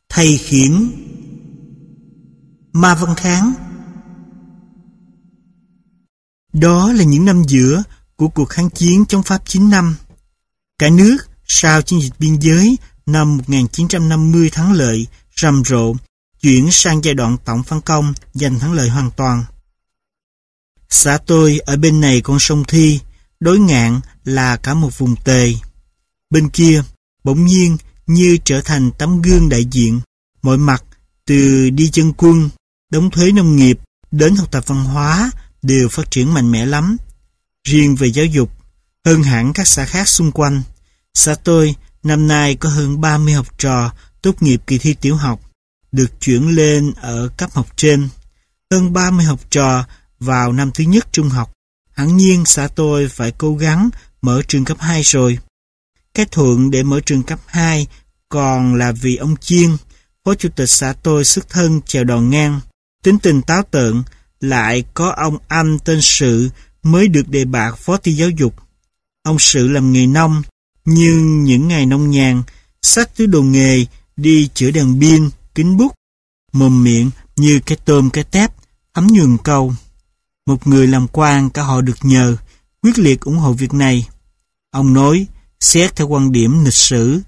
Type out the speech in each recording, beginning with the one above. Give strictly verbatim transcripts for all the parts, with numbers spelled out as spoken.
Thầy khiển Ma Văn Kháng. Đó là những năm giữa của cuộc kháng chiến chống Pháp chín năm. Cả nước sau chiến dịch biên giới năm một nghìn chín trăm năm mươi thắng lợi, rầm rộ, chuyển sang giai đoạn tổng phản công, giành thắng lợi hoàn toàn. Xã tôi ở bên này con sông Thi, đối ngạn là cả một vùng tề. Bên kia, bỗng nhiên như trở thành tấm gương đại diện, mọi mặt, từ đi chân quân, đóng thuế nông nghiệp, đến học tập văn hóa, đều phát triển mạnh mẽ lắm. Riêng về giáo dục, hơn hẳn các xã khác xung quanh, xã tôi năm nay có hơn ba mươi học trò tốt nghiệp kỳ thi tiểu học, được chuyển lên ở cấp học trên. Hơn ba mươi học trò vào năm thứ nhất trung học. Hẳn nhiên xã tôi phải cố gắng mở trường cấp hai rồi. Cái thuận để mở trường cấp hai còn là vì ông Chiên, phó chủ tịch xã tôi xuất thân chèo đò ngang, tính tình táo tợn, lại có ông anh tên Sự mới được đề bạt phó ty giáo dục. Ông Sự làm nghề nông, nhưng những ngày nông nhàn, xách túi đồ nghề đi chữa đèn pin, kính bút, mồm miệng như cái tôm cái tép, ấm nhường câu. Một người làm quan cả họ được nhờ, quyết liệt ủng hộ việc này. Ông nói, xét theo quan điểm lịch sử,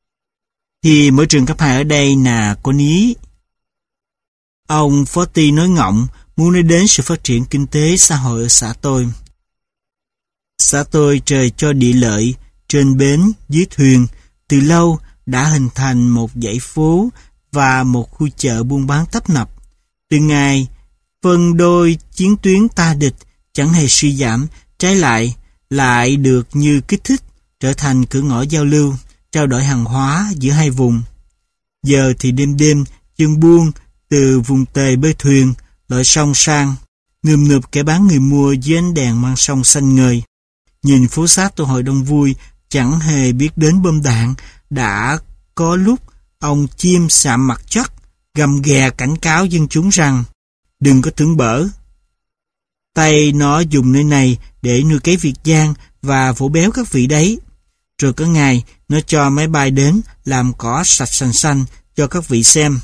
thì mở trường cấp hai ở đây là có lý. Ông phó ty nói ngọng, muốn nói đến sự phát triển kinh tế xã hội ở xã tôi. Xã tôi trời cho địa lợi, trên bến, dưới thuyền, từ lâu đã hình thành một dãy phố và một khu chợ buôn bán tấp nập. Từ ngày phân đôi chiến tuyến ta địch chẳng hề suy giảm, trái lại, lại được như kích thích, trở thành cửa ngõ giao lưu, trao đổi hàng hóa giữa hai vùng. Giờ thì đêm đêm, chân buôn từ vùng tề bơi thuyền, lội sông sang, ngườm ngượp kẻ bán người mua dưới ánh đèn mang sông xanh ngời. Nhìn phố xá tôi hội đông vui, chẳng hề biết đến bom đạn. Đã có lúc ông chim sạm mặt chắc, gầm ghè cảnh cáo dân chúng rằng đừng có tưởng bở. Tay nó dùng nơi này để nuôi cấy Việt Giang và vỗ béo các vị đấy. Rồi có ngày nó cho máy bay đến làm cỏ sạch xanh xanh cho các vị xem.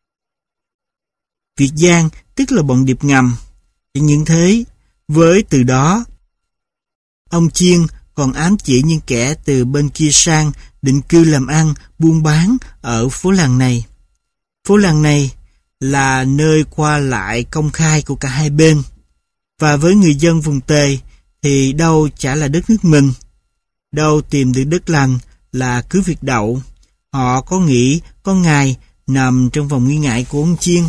Việt Giang tức là bọn điệp ngầm. Chẳng những thế, với từ đó, ông Chiên còn ám chỉ những kẻ từ bên kia sang định cư làm ăn, buôn bán ở phố làng này. Phố làng này là nơi qua lại công khai của cả hai bên. Và với người dân vùng tề thì đâu chả là đất nước mình. Đâu tìm được đất lành là cứ việc đậu. Họ có nghĩ có ngày nằm trong vòng nghi ngại của ông Chiên.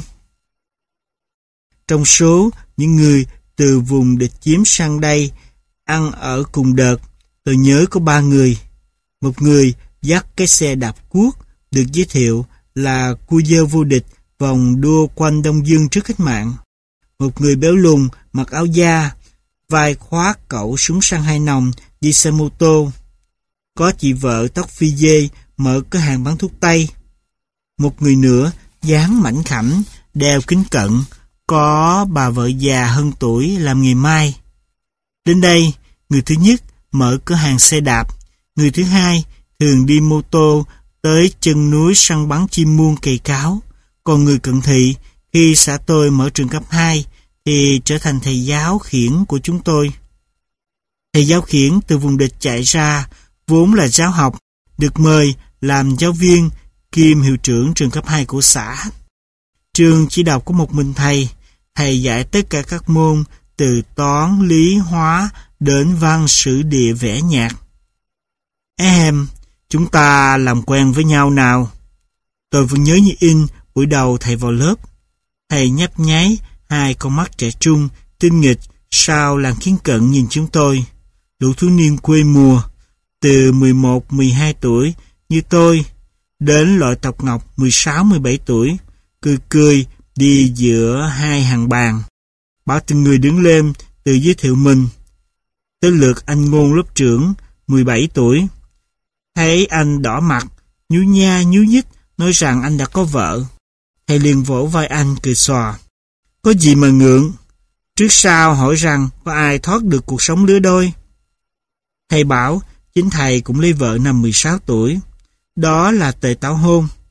Trong số những người từ vùng địch chiếm sang đây ăn ở cùng đợt, tôi nhớ có ba người. Một người dắt cái xe đạp cuốc, được giới thiệu là cua dơ vô địch vòng đua quanh Đông Dương trước cách mạng. Một người béo lùn mặc áo da, vai khoác cẩu súng săn hai nòng, đi xe mô tô. Có chị vợ tóc phi dê mở cửa hàng bán thuốc tây. Một người nữa dáng mảnh khảnh, đeo kính cận, có bà vợ già hơn tuổi làm nghề mai. Đến đây, người thứ nhất mở cửa hàng xe đạp, người thứ hai thường đi mô tô tới chân núi săn bắn chim muông cày cáo. Còn người cận thị, khi xã tôi mở trường cấp hai, thì trở thành thầy giáo khiển của chúng tôi. Thầy giáo khiển từ vùng địch chạy ra, vốn là giáo học, được mời làm giáo viên kiêm hiệu trưởng trường cấp hai của xã. Trường chỉ đọc có một mình thầy, thầy dạy tất cả các môn từ toán, lý, hóa đến văn, sử, địa, vẽ, nhạc. Em, chúng ta làm quen với nhau nào. Tôi vẫn nhớ như in buổi đầu thầy vào lớp. Thầy nhấp nháy hai con mắt trẻ trung, tinh nghịch sau làn khiến cận nhìn chúng tôi. Đủ thiếu niên quê mùa, từ mười một, mười hai tuổi như tôi, đến loại tộc ngọc mười sáu, mười bảy tuổi, cười cười đi giữa hai hàng bàn. Bảo từng người đứng lên tự giới thiệu mình. Tới lượt anh Ngôn lớp trưởng, mười bảy tuổi. Thấy anh đỏ mặt, nhú nha nhú nhích, nói rằng anh đã có vợ. Thầy liền vỗ vai anh cười xòa. Có gì mà ngượng? Trước sau hỏi rằng có ai thoát được cuộc sống lứa đôi. Thầy bảo chính thầy cũng lấy vợ năm mười sáu tuổi. Đó là tề tảo hôn.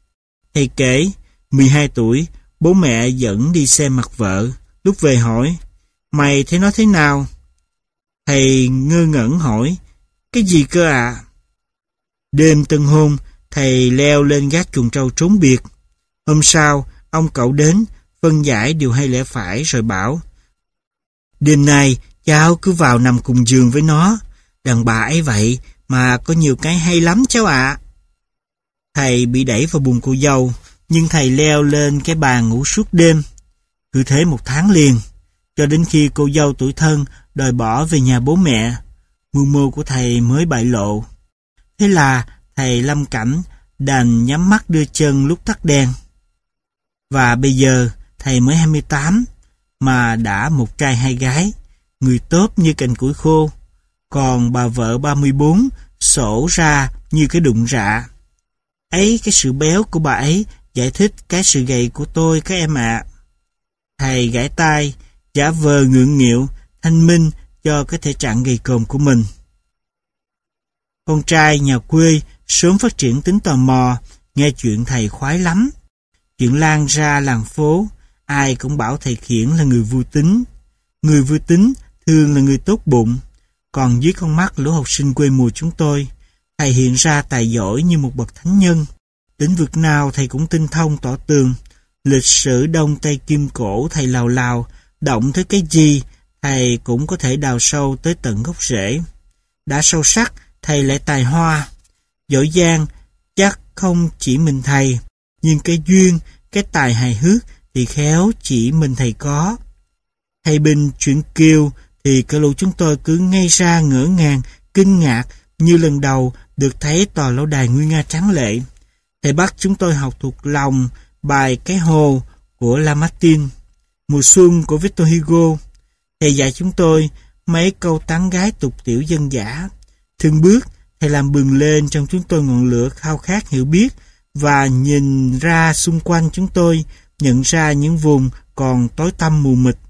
Thầy kể, mười hai tuổi, bố mẹ dẫn đi xem mặt vợ. Lúc về hỏi, mày thấy nó thế nào? Thầy ngơ ngẩn hỏi, cái gì cơ ạ? À? Đêm tân hôn, thầy leo lên gác chuồng trâu trốn biệt. Hôm sau, ông cậu đến, phân giải điều hay lẽ phải rồi bảo, đêm nay cháu cứ vào nằm cùng giường với nó. Đàn bà ấy vậy mà có nhiều cái hay lắm cháu ạ. À. Thầy bị đẩy vào buồng cô dâu, nhưng thầy leo lên cái bàn ngủ suốt đêm. Cứ thế một tháng liền, cho đến khi cô dâu tủi thân đòi bỏ về nhà bố mẹ, mưu mô của thầy mới bại lộ. Thế là thầy lâm cảnh đành nhắm mắt đưa chân lúc tắt đèn. Và bây giờ thầy mới hai mươi tám, mà đã một trai hai gái, người tốt như cành củi khô. Còn bà vợ ba mươi bốn sổ ra như cái đụng rạ. Ấy, cái sự béo của bà ấy giải thích cái sự gầy của tôi các em ạ. À. Thầy gãi tai, giả vờ ngượng nghịu, thanh minh cho cái thể trạng gầy còm của mình. Con trai nhà quê sớm phát triển tính tò mò, nghe chuyện thầy khoái lắm. Chuyện lan ra làng phố, ai cũng bảo thầy Khiển là người vui tính. Người vui tính thường là người tốt bụng. Còn dưới con mắt lũ học sinh quê mùa chúng tôi, thầy hiện ra tài giỏi như một bậc thánh nhân. Lĩnh vực nào thầy cũng tinh thông tỏ tường. Lịch sử Đông Tây Kim Cổ thầy lào lào, động tới cái gì thầy cũng có thể đào sâu tới tận gốc rễ. Đã sâu sắc, thầy lại tài hoa. Giỏi giang chắc không chỉ mình thầy, nhưng cái duyên, cái tài hài hước thì khéo chỉ mình thầy có. Thầy Bình chuyện Kiều thì cả lũ chúng tôi cứ ngây ra ngỡ ngàng, kinh ngạc như lần đầu được thấy tòa lâu đài nguy nga tráng lệ. Thầy bắt chúng tôi học thuộc lòng bài Cái Hồ của Lamartine, Mùa Xuân của Victor Hugo. Thầy dạy chúng tôi mấy câu tán gái tục tiểu dân dã. Từng bước, thầy làm bừng lên trong chúng tôi ngọn lửa khao khát hiểu biết và nhìn ra xung quanh chúng tôi, nhận ra những vùng còn tối tăm mù mịt.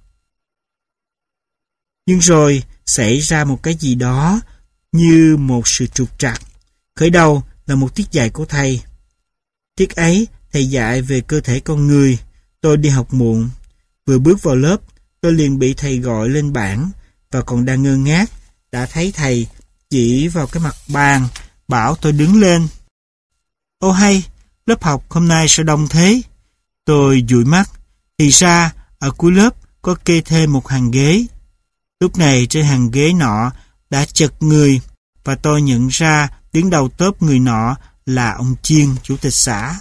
Nhưng rồi xảy ra một cái gì đó như một sự trục trặc. Khởi đầu là một tiết dạy của thầy. Tiết ấy thầy dạy về cơ thể con người. Tôi đi học muộn. Vừa bước vào lớp, tôi liền bị thầy gọi lên bảng và còn đang ngơ ngác, đã thấy thầy chỉ vào cái mặt bàn, bảo tôi đứng lên. Ô hay, lớp học hôm nay sao đông thế? Tôi dụi mắt, thì ra ở cuối lớp có kê thêm một hàng ghế. Lúc này trên hàng ghế nọ đã chật người, và tôi nhận ra đứng đầu tốp người nọ là ông Chiên, chủ tịch xã.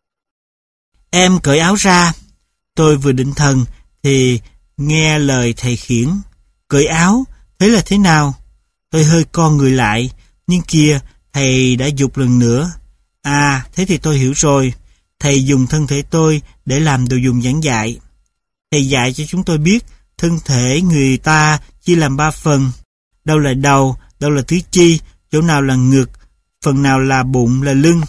Em cởi áo ra. Tôi vừa định thần thì nghe lời thầy Khiển. Cởi áo, thế là thế nào? Tôi hơi co người lại, nhưng kìa, thầy đã giục lần nữa. À, thế thì tôi hiểu rồi. Thầy dùng thân thể tôi để làm đồ dùng giảng dạy. Thầy dạy cho chúng tôi biết thân thể người ta chia làm ba phần. Đâu là đầu, đâu là tứ chi, chỗ nào là ngực, phần nào là bụng, là lưng.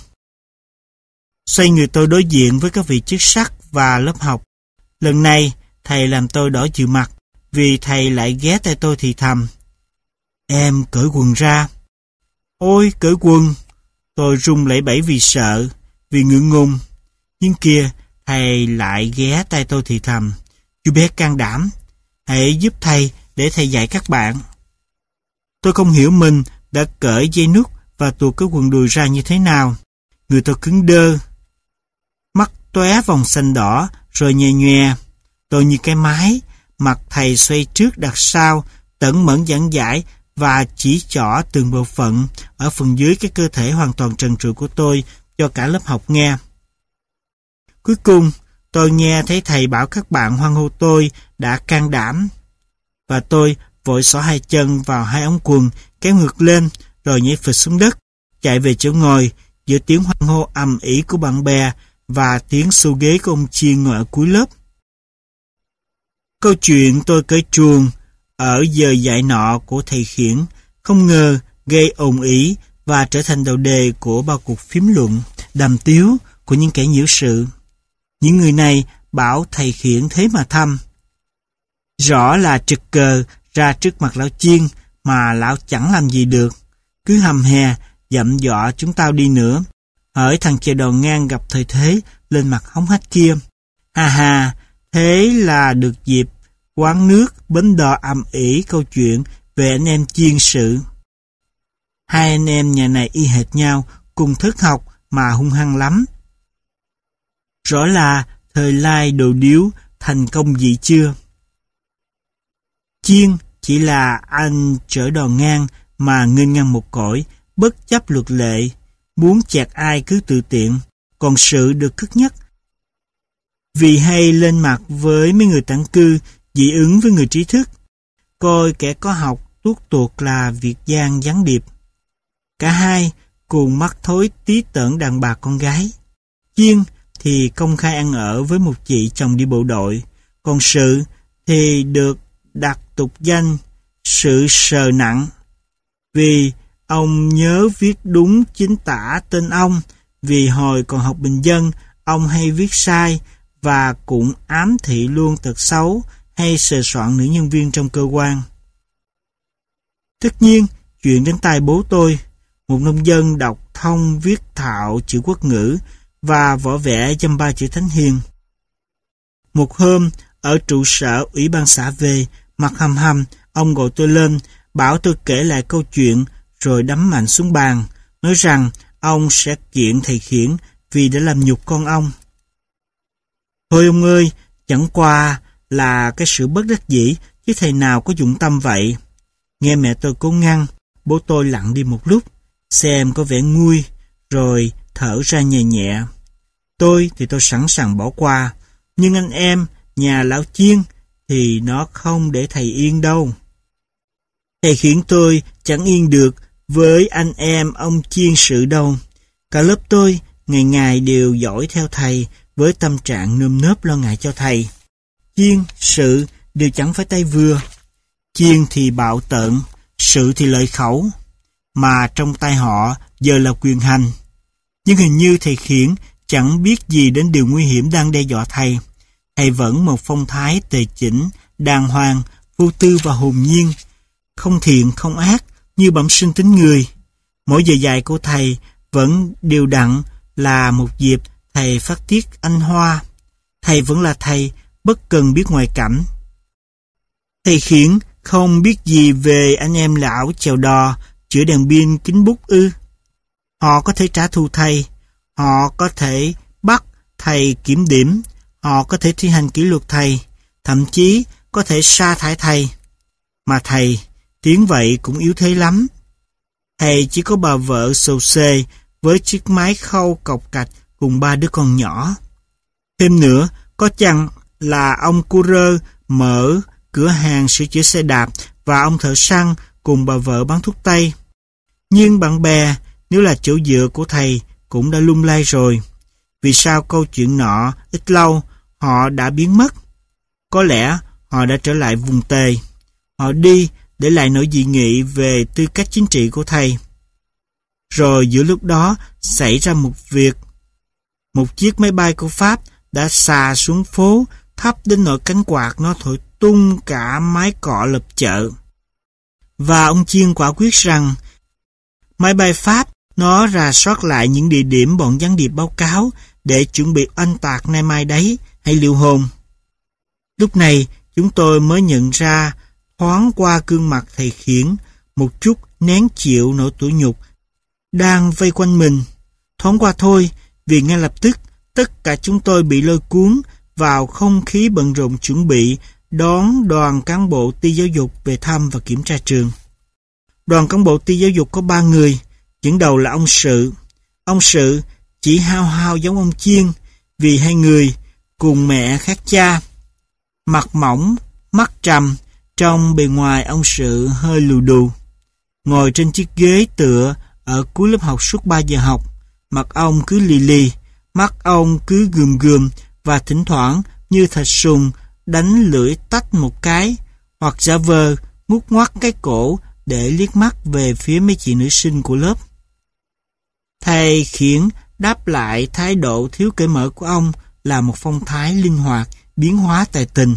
Xoay người tôi đối diện với các vị chức sắc và lớp học. Lần này, thầy làm tôi đỏ chịu mặt, vì thầy lại ghé tay tôi thì thầm. Em cởi quần ra. Ôi, cởi quần. Tôi run lẩy bẩy vì sợ, vì ngượng ngùng. Nhưng kìa, thầy lại ghé tay tôi thì thầm. Chú bé can đảm, hãy giúp thầy để thầy dạy các bạn. Tôi không hiểu mình đã cởi dây nút và tuột cái quần đùi ra như thế nào. Người tôi cứng đơ, mắt tóe vòng xanh đỏ rồi nhè nhòe. Tôi như cái máy, mặt thầy xoay trước đặt sau, tẩn mẫn giảng giải và chỉ trỏ từng bộ phận ở phần dưới cái cơ thể hoàn toàn trần trụi của tôi cho cả lớp học nghe. Cuối cùng, tôi nghe thấy thầy bảo các bạn hoan hô tôi đã can đảm. Và tôi vội xỏ hai chân vào hai ống quần, kéo ngược lên, rồi nhảy phịch xuống đất, chạy về chỗ ngồi, giữa tiếng hoan hô ầm ĩ của bạn bè và tiếng xô ghế của ông Chiên ngồi ở cuối lớp. Câu chuyện tôi cởi truồng ở giờ dạy nọ của thầy Khiển không ngờ gây ồn ĩ và trở thành đầu đề của bao cuộc phím luận, đàm tiếu của những kẻ nhiễu sự. Những người này bảo thầy Khiển thế mà thăm. Rõ là trực cờ ra trước mặt lão Chiên mà lão chẳng làm gì được. Cứ hầm hè, dặm dọa chúng tao đi nữa. hỡi thằng chèo đò ngang gặp thời thế lên mặt hống hách kia. Ha ha, thế là được dịp quán nước bến đò ầm ĩ câu chuyện về anh em chiên sự. Hai anh em nhà này y hệt nhau, cùng thức học mà hung hăng lắm. Rõ là thời lai đồ điếu thành công gì chưa? Chiên chỉ là anh chở đò ngang mà nghênh ngang một cõi, bất chấp luật lệ, muốn chẹt ai cứ tự tiện, còn sự được cất nhắc. Vì hay lên mặt với mấy người tản cư, dị ứng với người trí thức, coi kẻ có học tuốt tuột là việc gian gián điệp. Cả hai cùng mắc thối tí tởn đàn bà con gái. Chiên thì công khai ăn ở với một chị chồng đi bộ đội, còn sự thì được đặt tục danh sự sờ nặng, vì ông nhớ viết đúng chính tả tên ông, vì hồi còn học bình dân ông hay viết sai và cũng ám thị luôn tật xấu hay sờ soạn nữ nhân viên trong cơ quan. Tất nhiên, chuyện đến tai bố tôi, một nông dân đọc thông viết thạo chữ quốc ngữ và võ vẽ dăm ba chữ thánh hiền. Một hôm, ở trụ sở ủy ban xã về, mặt hầm hầm, ông gọi tôi lên, bảo tôi kể lại câu chuyện, rồi đấm mạnh xuống bàn, nói rằng ông sẽ kiện thầy Khiển vì đã làm nhục con ông. Thôi ông ơi, chẳng qua là cái sự bất đắc dĩ, chứ thầy nào có dụng tâm vậy. Nghe mẹ tôi cố ngăn, bố tôi lặng đi một lúc, xem có vẻ nguôi, rồi thở ra nhẹ nhẹ. Tôi thì tôi sẵn sàng bỏ qua, nhưng anh em, nhà lão Chiên, thì nó không để thầy yên đâu. Thầy Khiển tôi chẳng yên được với anh em ông Chiên sự đâu. Cả lớp tôi ngày ngày đều dõi theo thầy với tâm trạng nơm nớp lo ngại cho thầy. Chiên, sự đều chẳng phải tay vừa. Chiên thì bạo tợn, sự thì lợi khẩu, mà trong tay họ giờ là quyền hành. Nhưng hình như thầy Khiển chẳng biết gì đến điều nguy hiểm đang đe dọa thầy. Thầy vẫn một phong thái tề chỉnh, đàng hoàng, vô tư và hồn nhiên, không thiện không ác như bẩm sinh tính người. Mỗi giờ dạy của thầy vẫn đều đặn là một dịp thầy phát tiết anh hoa. Thầy vẫn là thầy, bất cần biết ngoại cảnh. Thầy Khiển không biết gì về anh em lão chèo đò, chữa đèn pin kính bút ư? Họ có thể trả thù thầy, họ có thể bắt thầy kiểm điểm, họ có thể thi hành kỷ luật thầy, thậm chí có thể sa thải thầy. Mà thầy, tiếng vậy cũng yếu thế lắm. Thầy chỉ có bà vợ xồ xề với chiếc máy khâu cọc cạch cùng ba đứa con nhỏ. Thêm nữa, có chăng là ông Courier mở cửa hàng sửa chữa xe đạp và ông thợ săn cùng bà vợ bán thuốc tây. Nhưng bạn bè, nếu là chỗ dựa của thầy, cũng đã lung lay rồi. Vì sao câu chuyện nọ ít lâu họ đã biến mất? Có lẽ họ đã trở lại vùng Tề. Họ đi để lại nỗi dị nghị về tư cách chính trị của thầy. Rồi giữa lúc đó xảy ra một việc. Một chiếc máy bay của Pháp đã xà xuống phố, thấp đến nỗi cánh quạt nó thổi tung cả mái cọ lập chợ. Và ông Chiên quả quyết rằng máy bay Pháp nó rà soát lại những địa điểm bọn gián điệp báo cáo để chuẩn bị oanh tạc nay mai đấy hay liệu hồn. Lúc này chúng tôi mới nhận ra thoáng qua gương mặt thầy Khiển một chút nén chịu nỗi tủi nhục đang vây quanh mình. Thoáng qua thôi, vì ngay lập tức tất cả chúng tôi bị lôi cuốn vào không khí bận rộn chuẩn bị đón đoàn cán bộ ty giáo dục về thăm và kiểm tra trường. Đoàn cán bộ ty giáo dục có ba người, dẫn đầu là ông Sự. Ông Sự chỉ hao hao giống ông Chiên, vì hai người cùng mẹ khác cha. Mặt mỏng, mắt trầm, trong bề ngoài ông Sự hơi lù đù. Ngồi trên chiếc ghế tựa ở cuối lớp học suốt ba giờ học, mặt ông cứ lì lì, mắt ông cứ gườm gườm và thỉnh thoảng như thạch sùng đánh lưỡi tách một cái, hoặc giả vờ ngút ngoắt cái cổ để liếc mắt về phía mấy chị nữ sinh của lớp. Thầy Khiển đáp lại thái độ thiếu cởi mở của ông là một phong thái linh hoạt, biến hóa tài tình.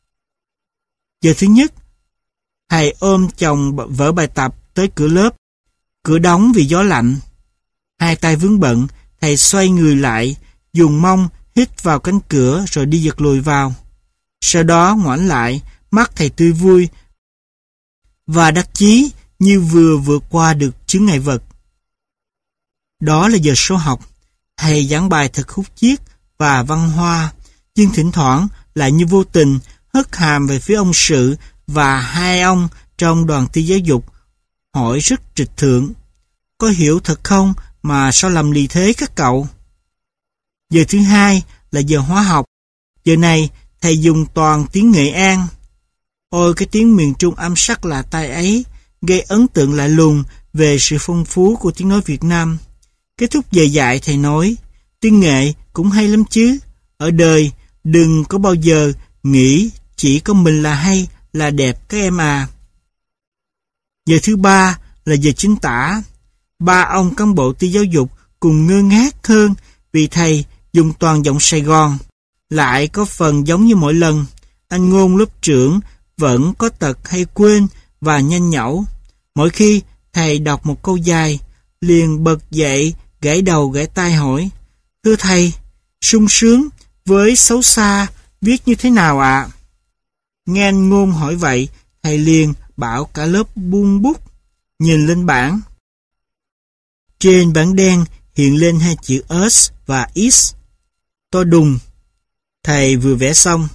Giờ thứ nhất, thầy ôm chồng vở bài tập tới cửa lớp. Cửa đóng vì gió lạnh. Hai tay vướng bận, Thầy xoay người lại, dùng mông hít vào cánh cửa rồi đi giật lùi vào. Sau đó ngoảnh lại, mắt thầy tươi vui và đắc chí như vừa vượt qua được chướng ngại vật. Đó là giờ số học. Thầy giảng bài thật khúc chiết và văn hoa, nhưng thỉnh thoảng lại như vô tình hất hàm về phía ông Sự và hai ông trong đoàn ty giáo dục, hỏi rất trịch thượng: có hiểu thật không mà sao lầm lì thế các cậu? Giờ thứ hai là giờ hóa học. Giờ này thầy dùng toàn tiếng Nghệ An. Ôi, cái tiếng miền Trung âm sắc lạ tai ấy gây ấn tượng lạ lùng về sự phong phú của tiếng nói Việt Nam. Kết thúc giờ dạy thầy nói: tiếng Nghệ cũng hay lắm chứ. Ở đời đừng có bao giờ nghĩ chỉ có mình là hay, là đẹp các em à. Giờ thứ ba là giờ chính tả. Ba ông cán bộ ty giáo dục cùng ngơ ngác hơn vì thầy dùng toàn giọng Sài Gòn. Lại có phần giống như mỗi lần, anh Ngôn lớp trưởng vẫn có tật hay quên và nhanh nhẩu. Mỗi khi thầy đọc một câu dài, liền bật dậy gãy đầu gãy tai hỏi: thưa thầy, sung sướng với xấu xa viết như thế nào ạ? À? Nghe anh Ngôn hỏi vậy, thầy liền bảo cả lớp buông bút, nhìn lên bảng. Trên bảng đen hiện lên hai chữ S và X to đùng. Thầy vừa vẽ xong.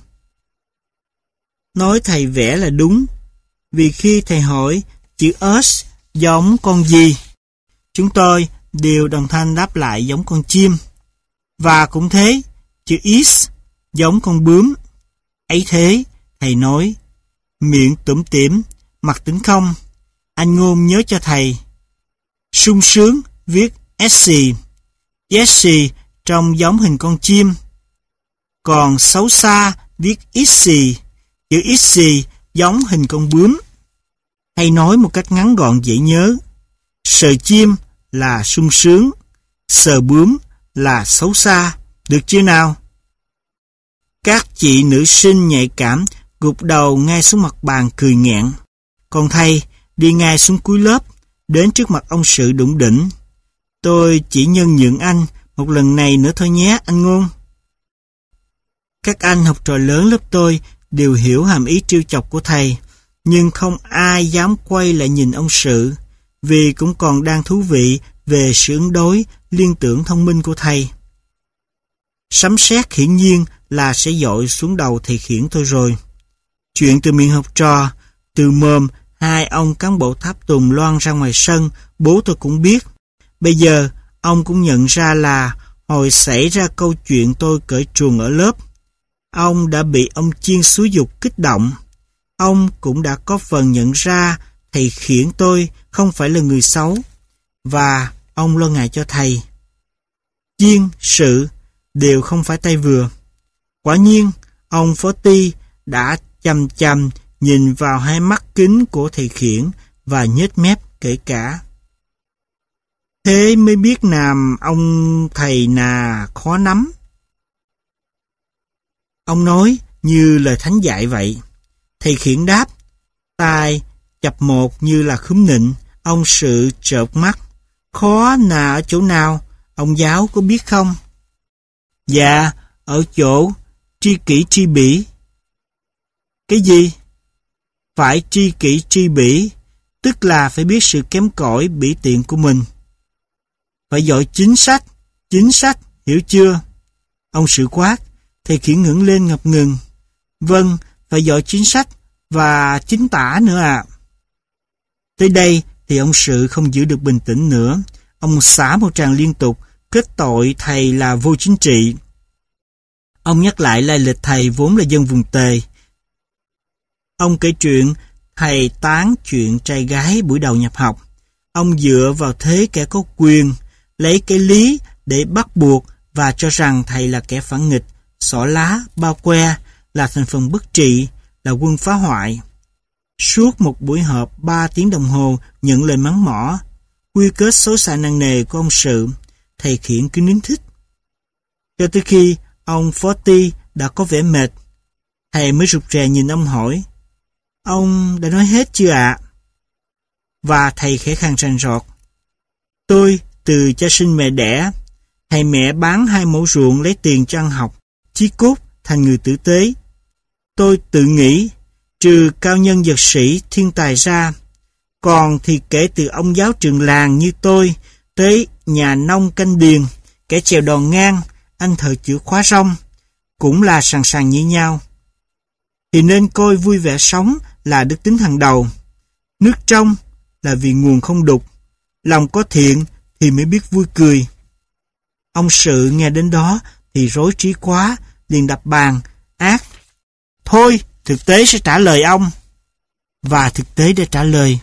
Nói thầy vẽ là đúng, vì khi thầy hỏi chữ S giống con gì, chúng tôi đều đồng thanh đáp lại giống con chim. Và cũng thế, chữ X giống con bướm. Ấy thế, thầy nói, miệng tủm tỉm, mặt tính không. Anh Ngôn nhớ cho thầy. Sung sướng viết S, S trông giống hình con chim. Còn xấu xa viết X, chữ X giống hình con bướm. Hay nói một cách ngắn gọn dễ nhớ, sờ chim là sung sướng, sờ bướm là xấu xa. Được chưa nào? Các chị nữ sinh nhạy cảm gục đầu ngay xuống mặt bàn cười nghẹn. Còn thầy đi ngay xuống cuối lớp, đến trước mặt ông Sự đủng đỉnh. Tôi chỉ nhân nhượng anh một lần này nữa thôi nhé, anh Ngôn. Các anh học trò lớn lớp tôi đều hiểu hàm ý trêu chọc của thầy, nhưng không ai dám quay lại nhìn ông Sự, vì cũng còn đang thú vị về sự ứng đối liên tưởng thông minh của thầy. Sấm sét hiển nhiên là sẽ dội xuống đầu thầy Khiển tôi rồi. Chuyện từ miệng học trò, từ mồm hai ông cán bộ tháp tùng loan ra ngoài sân, bố tôi cũng biết. Bây giờ ông cũng nhận ra là hồi xảy ra câu chuyện tôi cởi truồng ở lớp, ông đã bị ông Chiên xúi giục kích động. Ông cũng đã có phần nhận ra thầy Khiển tôi không phải là người xấu, và ông lo ngại cho thầy. Chiên, Sự đều không phải tay vừa. Quả nhiên, ông Phó Ty đã chằm chằm nhìn vào hai mắt kính của thầy Khiển và nhếch mép kể cả. Thế mới biết nàm ông thầy nà khó nắm. Ông nói như lời thánh dạy vậy. Thầy Khiển đáp, tai chập một như là khúm nịnh. Ông Sự trợn mắt. Khó nà ở chỗ nào, ông giáo có biết không? Dạ, ở chỗ tri kỷ tri bỉ. Cái gì? Phải tri kỷ tri bỉ, tức là phải biết sự kém cỏi bỉ tiện của mình. Phải giỏi chính sách, chính sách, hiểu chưa? Ông Sự quát. Thầy Khiển ngẩng lên ngập ngừng. Vâng, phải giỏi chính sách và chính tả nữa à. Tới đây thì ông Sự không giữ được bình tĩnh nữa. Ông xả một tràng liên tục, kết tội thầy là vô chính trị. Ông nhắc lại lai lịch thầy vốn là dân vùng Tề. Ông kể chuyện thầy tán chuyện trai gái buổi đầu nhập học. Ông dựa vào thế kẻ có quyền, lấy cái lý để bắt buộc và cho rằng thầy là kẻ phản nghịch, xỏ lá, bao que, là thành phần bất trị, là quân phá hoại. Suốt một buổi họp ba tiếng đồng hồ nhận lời mắng mỏ, quy kết xấu xa nặng nề của ông Sự, thầy Khiển cứ nín thinh. Cho tới khi ông Phó Ty đã có vẻ mệt, thầy mới rụt rè nhìn ông hỏi, ông đã nói hết chưa ạ? Và thầy khẽ khàng rành rọt, tôi từ cha sinh mẹ đẻ, Thầy mẹ bán hai mẫu ruộng lấy tiền cho ăn học, chí cốt thành người tử tế. Tôi tự nghĩ, trừ cao nhân vật sĩ thiên tài ra, còn thì kể từ ông giáo trường làng như tôi, tới nhà nông canh điền, kẻ chèo đòn ngang, anh thợ chữa khóa rong, cũng là sàng sàng như nhau. Thì nên coi vui vẻ sống là đức tính hàng đầu. Nước trong là vì nguồn không đục, lòng có thiện thì mới biết vui cười. Ông Sự nghe đến đó thì rối trí quá, liền đập bàn, ác. Thôi, thực tế sẽ trả lời ông. Và thực tế đã trả lời.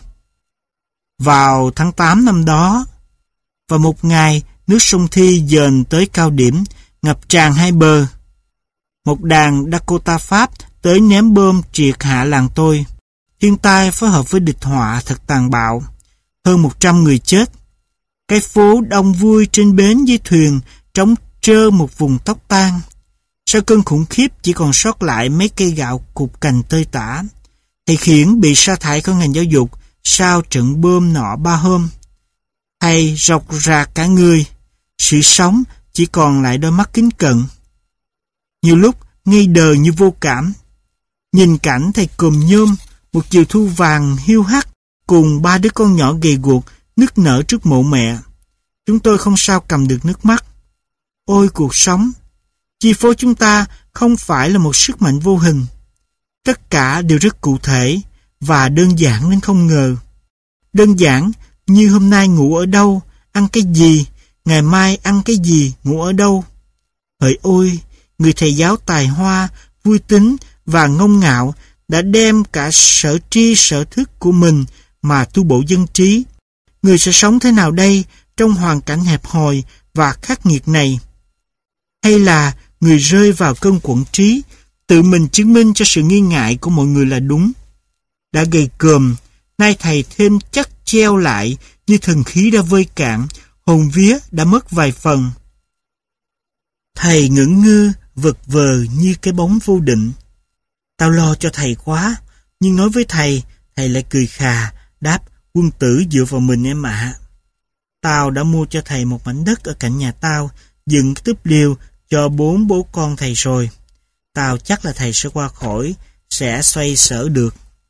Vào tháng tám năm đó, vào một ngày, nước sông Thi dền tới cao điểm, ngập tràn hai bờ. Một đàn Dakota Pháp tới ném bom triệt hạ làng tôi. Thiên tai phối hợp với địch họa thật tàn bạo. Hơn một trăm người chết. Cái phố đông vui trên bến với thuyền trống trơ một vùng tóc tan. Sau cơn khủng khiếp chỉ còn sót lại mấy cây gạo cục cành tơi tả. Thầy Khiển bị sa thải khỏi ngành giáo dục sau trận bom nọ ba hôm. Thầy rọc rạc cả người. Sự sống chỉ còn lại đôi mắt kính cận. Nhiều lúc ngây đờ như vô cảm. Nhìn cảnh thầy cồm nhôm, một chiều thu vàng hiu hắt cùng ba đứa con nhỏ gầy guộc nức nở trước mộ mẹ. Chúng tôi không sao cầm được nước mắt. Ôi cuộc sống! Chi phối chúng ta không phải là một sức mạnh vô hình. Tất cả đều rất cụ thể và đơn giản đến không ngờ. Đơn giản như hôm nay ngủ ở đâu, ăn cái gì, ngày mai ăn cái gì, ngủ ở đâu. Hỡi ôi, người thầy giáo tài hoa, vui tính và ngông ngạo đã đem cả sở tri sở thức của mình mà tu bổ dân trí. Người sẽ sống thế nào đây trong hoàn cảnh hẹp hòi và khắc nghiệt này? Hay là người rơi vào cơn quẫn trí, tự mình chứng minh cho sự nghi ngại của mọi người là đúng? Đã gầy còm, nay thầy thêm chắc treo lại như thần khí đã vơi cạn, hồn vía đã mất vài phần. Thầy ngẩn ngơ, vật vờ như cái bóng vô định. Tao lo cho thầy quá, nhưng nói với thầy, thầy lại cười khà, đáp: quân tử dựa vào mình em ạ. Tao đã mua cho thầy một mảnh đất ở cạnh nhà tao, dựng cái túp liều cho bốn bố con thầy rồi. Tao chắc là thầy sẽ qua khỏi, sẽ xoay sở được.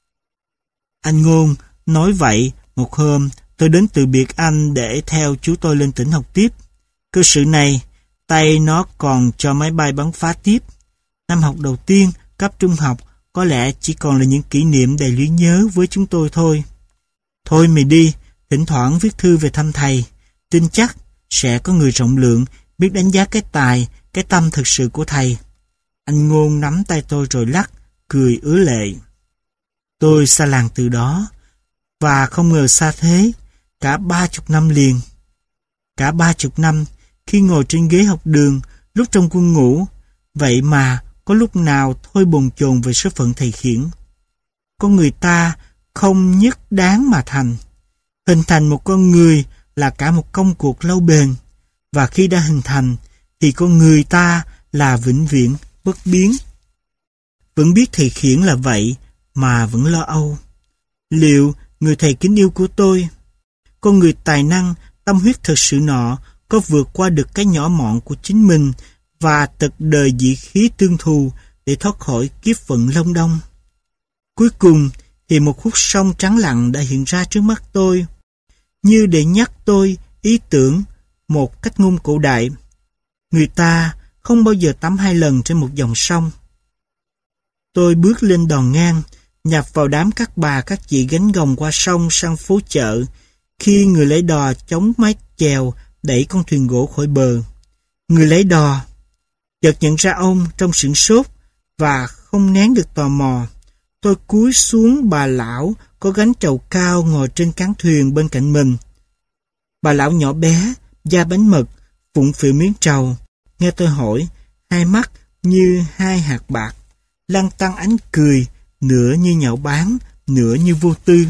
Anh Ngôn nói vậy, một hôm tôi đến từ biệt anh để theo chú tôi lên tỉnh học tiếp. Cơ sự này, tay nó còn cho máy bay bắn phá tiếp. Năm học đầu tiên, cấp trung học, có lẽ chỉ còn là những kỷ niệm đầy luyến nhớ với chúng tôi thôi. Thôi mày đi, thỉnh thoảng viết thư về thăm thầy. Tin chắc sẽ có người rộng lượng, biết đánh giá cái tài, cái tâm thực sự của thầy. Anh Ngôn nắm tay tôi rồi lắc, cười ứa lệ. Tôi xa làng từ đó, và không ngờ xa thế, cả ba chục năm liền. Cả ba chục năm, khi ngồi trên ghế học đường, lúc trong quân ngũ, vậy mà có lúc nào thôi bồn chồn về số phận thầy Khiển. Con người ta không nhất đáng mà thành. Hình thành một con người là cả một công cuộc lâu bền, và khi đã hình thành, thì con người ta là vĩnh viễn, bất biến. Vẫn biết thầy Khiển là vậy, mà vẫn lo âu. Liệu người thầy kính yêu của tôi, con người tài năng, tâm huyết thật sự nọ, có vượt qua được cái nhỏ mọn của chính mình và tật đời dị khí tương thù để thoát khỏi kiếp vận long đong? Cuối cùng thì một khúc sông trắng lặng đã hiện ra trước mắt tôi, như để nhắc tôi ý tưởng một cách ngôn cổ đại. Người ta không bao giờ tắm hai lần trên một dòng sông. Tôi bước lên đò ngang, nhập vào đám các bà các chị gánh gồng qua sông sang phố chợ, khi người lấy đò chống mái chèo đẩy con thuyền gỗ khỏi bờ. Người lấy đò chợt nhận ra ông trong sửng sốt và không nén được tò mò. Tôi cúi xuống bà lão có gánh trầu cao ngồi trên cán thuyền bên cạnh mình. Bà lão nhỏ bé, da bánh mật, phụng phịu miếng trầu. Nghe tôi hỏi, hai mắt như hai hạt bạc, lăn tăn ánh cười, nửa như nhạo báng, nửa như vô tư.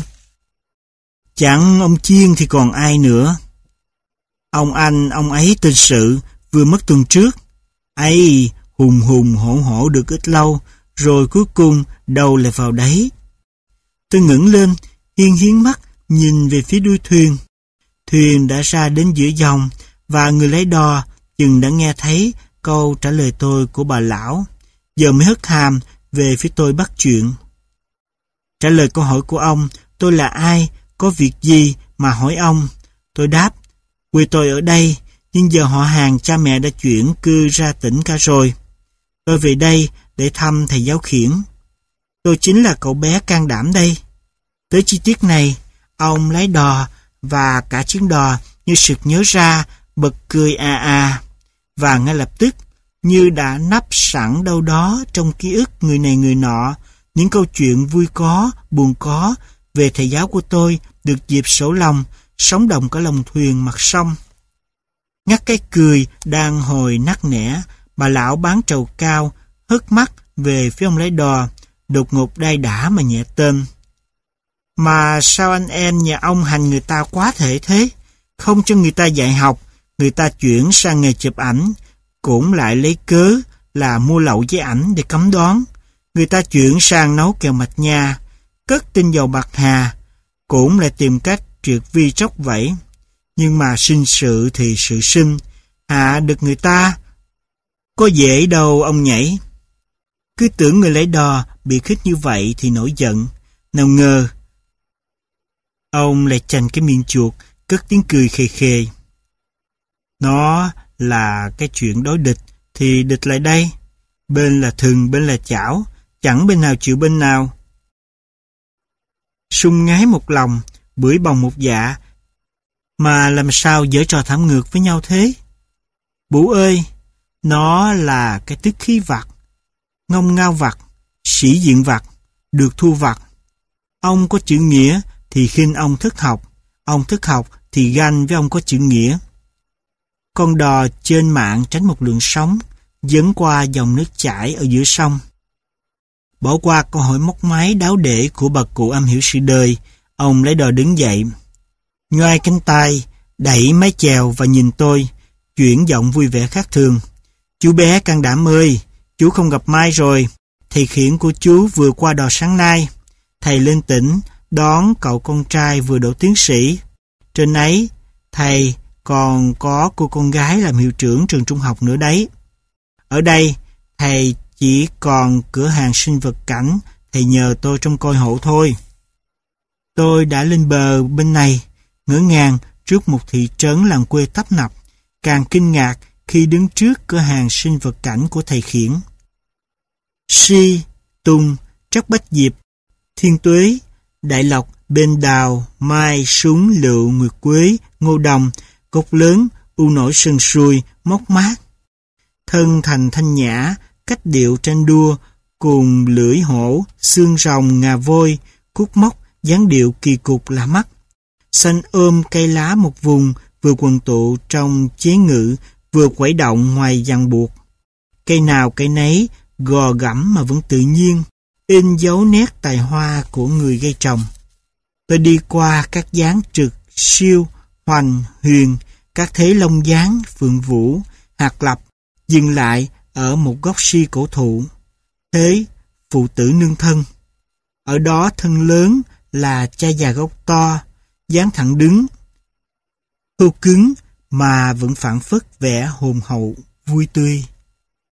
Chẳng ông Chiên thì còn ai nữa. Ông anh, ông ấy tên Sự, vừa mất tuần trước. Ấy, hùng hùng hổ hổ được ít lâu, rồi cuối cùng đầu lại vào đấy. Tôi ngẩng lên, hiên hiến mắt, nhìn về phía đuôi thuyền. Thuyền đã ra đến giữa dòng, và người lấy đò chừng đã nghe thấy câu trả lời tôi của bà lão, giờ mới hất hàm về phía tôi bắt chuyện. Trả lời câu hỏi của ông, tôi là ai, có việc gì mà hỏi ông? Tôi đáp, quê tôi ở đây, nhưng giờ họ hàng cha mẹ đã chuyển cư ra tỉnh cả rồi. Tôi về đây để thăm thầy giáo khiển. Tôi chính là cậu bé can đảm đây. Tới chi tiết này, ông lái đò và cả chuyến đò như sực nhớ ra, bật cười à à. Và ngay lập tức, như đã nắp sẵn đâu đó trong ký ức người này người nọ, những câu chuyện vui có, buồn có về thầy giáo của tôi được dịp sổ lòng, sống đồng cả lòng thuyền mặt sông. Ngắt cái cười đang hồi nắc nẻ, bà lão bán trầu cao, hất mắt về phía ông lái đò, đột ngột đai đả mà nhẹ tên. Mà sao anh em nhà ông hành người ta quá thể thế? Không cho người ta dạy học, người ta chuyển sang nghề chụp ảnh, cũng lại lấy cớ là mua lậu giấy ảnh để cấm đoán. Người ta chuyển sang nấu kẹo mạch nha, cất tinh dầu bạc hà, cũng lại tìm cách triệt vi tróc vẫy. Nhưng mà sinh sự thì sự sinh, hạ được người ta, có dễ đâu ông nhảy. Cứ tưởng người lấy đò bị khích như vậy thì nổi giận, nào ngờ. Ông lại chành cái miệng chuột, cất tiếng cười khề khề. Nó là cái chuyện đối địch, thì địch lại đây. Bên là thừng, bên là chảo, chẳng bên nào chịu bên nào. Sung ngái một lòng, bưởi bồng một dạ, mà làm sao giở trò thảm ngược với nhau thế? Bủ ơi, nó là cái tức khí vặt, ngông ngao vặt, sĩ diện vặt, được thu vặt. Ông có chữ nghĩa thì khinh ông thức học, ông thức học thì ganh với ông có chữ nghĩa. Con đò trên mạng tránh một lượng sóng, dấn qua dòng nước chảy ở giữa sông. Bỏ qua câu hỏi móc máy đáo để của bà cụ am hiểu sự đời, ông lấy đò đứng dậy, nhoai cánh tay, đẩy mái chèo và nhìn tôi, chuyển giọng vui vẻ khác thường. Chú bé can đảm ơi, chú không gặp Mai rồi. Thầy khiển của chú vừa qua đò sáng nay. Thầy lên tỉnh, đón cậu con trai vừa đỗ tiến sĩ. Trên ấy, thầy còn có cô con gái làm hiệu trưởng trường trung học nữa đấy. Ở đây, thầy chỉ còn cửa hàng sinh vật cảnh, thầy nhờ tôi trông coi hộ thôi. Tôi đã lên bờ bên này, ngỡ ngàng trước một thị trấn làng quê tấp nập, càng kinh ngạc khi đứng trước cửa hàng sinh vật cảnh của thầy khiển. Si, Tùng, Trắc Bách Diệp, Thiên Tuế, Đại Lộc, Bên Đào, Mai, Súng, Lựu, Nguyệt Quế, Ngô Đồng, Cốc Lớn, U Nổi Sần Sùi, Móc Mát. Thân thành thanh nhã, cách điệu tranh đua, cùng lưỡi hổ, xương rồng, ngà voi, cúc móc, dáng điệu kỳ cục lạ mắt. Xanh ôm cây lá một vùng, vừa quần tụ trong chế ngự, vừa quẩy động ngoài ràng buộc. Cây nào cây nấy, gò gẫm mà vẫn tự nhiên, in dấu nét tài hoa của người gây trồng. Tôi đi qua các dáng trực, siêu, hoành, huyền, các thế long dáng, phượng vũ, hạt lập, dừng lại ở một gốc si cổ thụ. Thế, phụ tử nương thân. Ở đó thân lớn là cha già gốc to, dáng thẳng đứng, hưu cứng mà vẫn phảng phất vẻ hồn hậu, vui tươi.